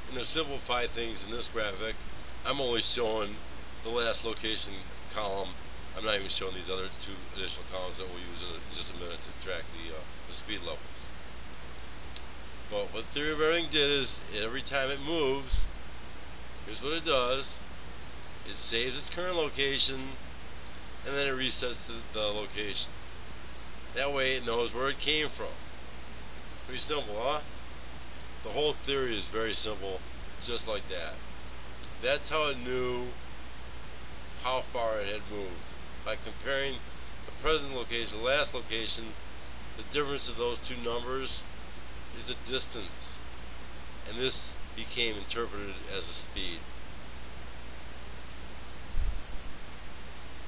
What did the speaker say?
And to simplify things in this graphic, I'm only showing the last location column. I'm not even showing these other two additional columns that we'll use in just a minute to track the speed levels. But what theory of everything did is every time it moves, here's what it does. It saves its current location and then it resets the location. That way it knows where it came from. Pretty simple, huh? The whole theory is very simple, just like that. That's how it knew how far it had moved. By comparing the present location, the last location, the difference of those two numbers is a distance. And this became interpreted as a speed.